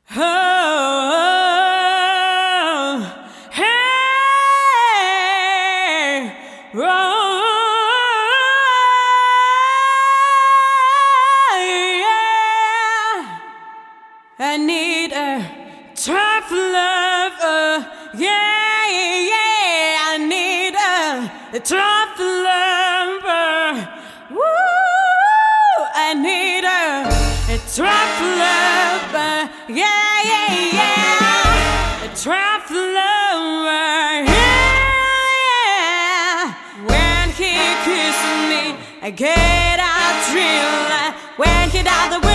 Oh, hey, oh, yeah. I need a tough love, yeah, yeah. I need a tough lover. Woo! I need a tough lover, yeah, yeah, yeah. A tough lover, yeah, yeah. When he kisses me, I get a thrill. When he does the